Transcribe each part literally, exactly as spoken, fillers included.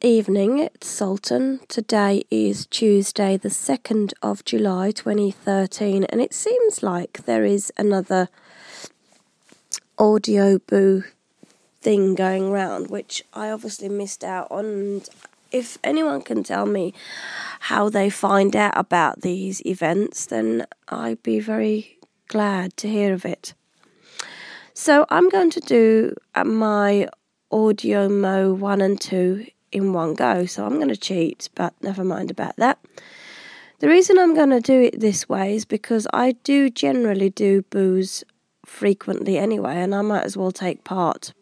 evening, it's Sultan. Today is Tuesday, the second of July, twenty thirteen, and it seems like there is another Audioboo thing going round, which I obviously missed out on. And if anyone can tell me how they find out about these events, then I'd be very glad to hear of it. So I'm going to do my Audiomo one and two in one go, so I'm going to cheat, but never mind about that. The reason I'm going to do it this way is because I do generally do boos frequently anyway, and I might as well take part.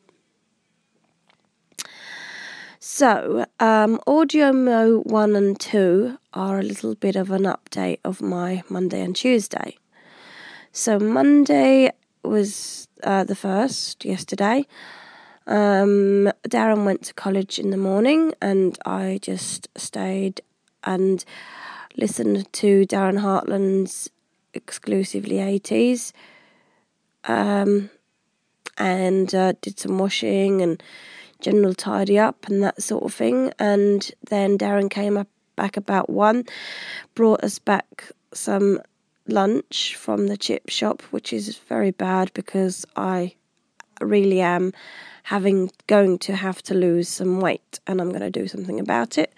So, um, Audiomo one and two are a little bit of an update of my Monday and Tuesday. So Monday was uh, the first, yesterday. Um, Darren went to college in the morning, and I just stayed and listened to Darren Hartland's Exclusively eighties, um, and uh, did some washing and general tidy up and that sort of thing. And then Darren came up back about one, brought us back some lunch from the chip shop, which is very bad because I really am having going to have to lose some weight, and I'm going to do something about it.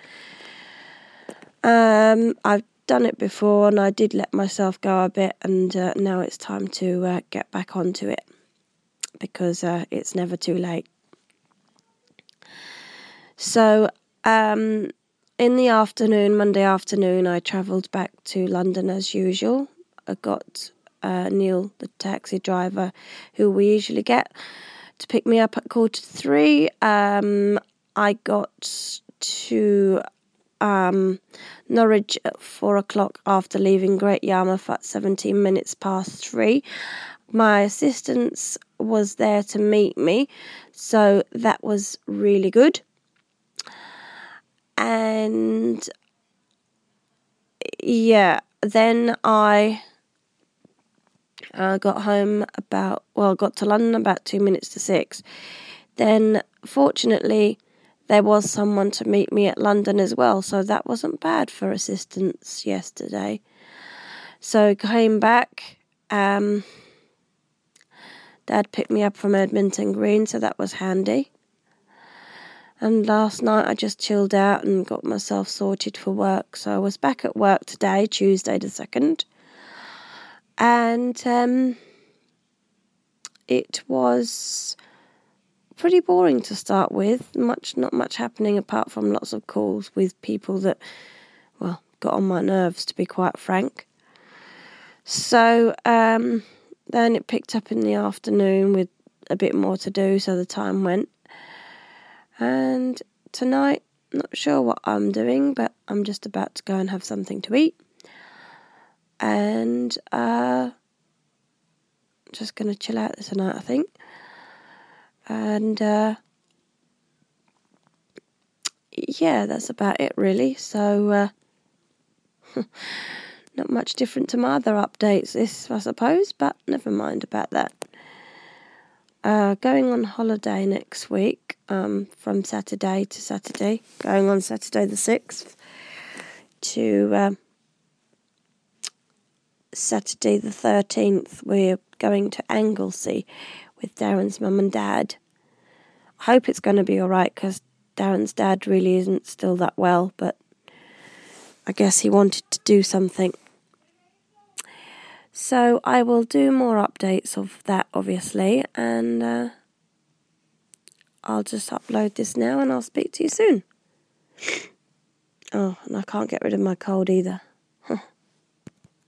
Um, I've done it before, and I did let myself go a bit, and uh, now it's time to uh, get back onto it because uh, it's never too late. So, um, in the afternoon, Monday afternoon, I travelled back to London as usual. I got uh, Neil, the taxi driver, who we usually get, to pick me up at quarter to three. Um, I got to um, Norwich at four o'clock after leaving Great Yarmouth at seventeen minutes past three. My assistant was there to meet me, so that was really good. And yeah, then I uh, got home about, well, got to London about two minutes to six. Then, fortunately, there was someone to meet me at London as well, so that wasn't bad for assistance yesterday. So, came back. Um, Dad picked me up from Edmonton Green, so that was handy. And last night I just chilled out and got myself sorted for work. So I was back at work today, Tuesday the second. And um, it was pretty boring to start with. Much, not much happening apart from lots of calls with people that, well, got on my nerves, to be quite frank. So um, then it picked up in the afternoon with a bit more to do, so the time went. And tonight, not sure what I'm doing, but I'm just about to go and have something to eat. And uh, just going to chill out tonight, I think. And uh, yeah, that's about it, really. So uh, not much different to my other updates, this, I suppose, but never mind about that. Uh, going on holiday next week, um, from Saturday to Saturday, going on Saturday the sixth to uh, Saturday the thirteenth, we're going to Anglesey with Darren's mum and dad. I hope it's going to be alright, because Darren's dad really isn't still that well, but I guess he wanted to do something. So I will do more updates of that, obviously, and uh, I'll just upload this now and I'll speak to you soon. Oh, and I can't get rid of my cold either.